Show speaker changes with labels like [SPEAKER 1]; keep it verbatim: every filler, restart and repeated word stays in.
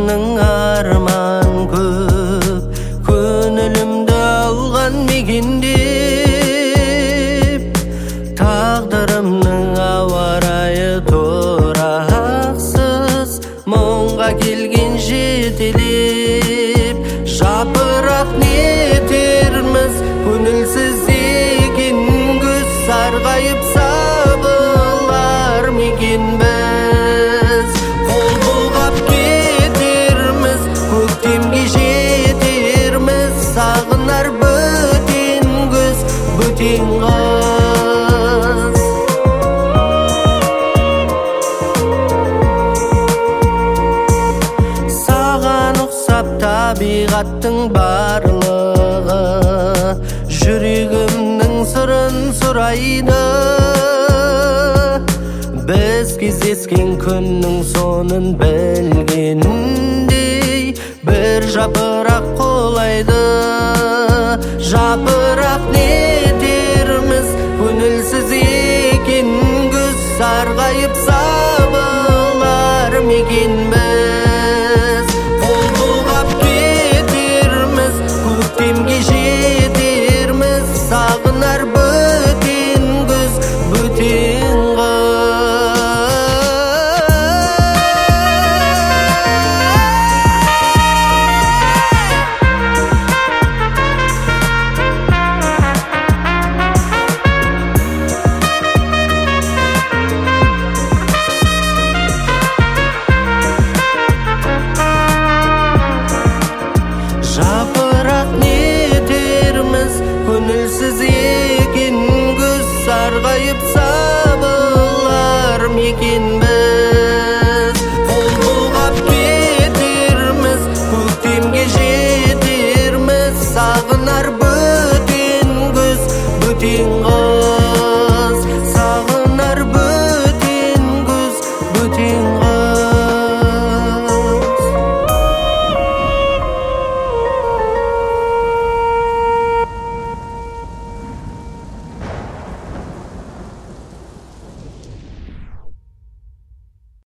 [SPEAKER 1] Тағдырымның арман көп, көңілімді алған мекендеп. Тағдырымның ауа райы тұрақсыз, мұңға келген жетелеп. Жапырақ не етерміз, көңілсіз екен күз, сарғайып сабылар мекен біз. Қол бұлғап кетерміз, көктемге жетерміз, сағынар бөтен күз, бөтен қыз. Саған ұқсап табиғаттың барлығы, жүрегімнің сырын сұрайды. Біз кездескен күннің сонын білгендей, бір жапырақ қолайды. Жапырақ не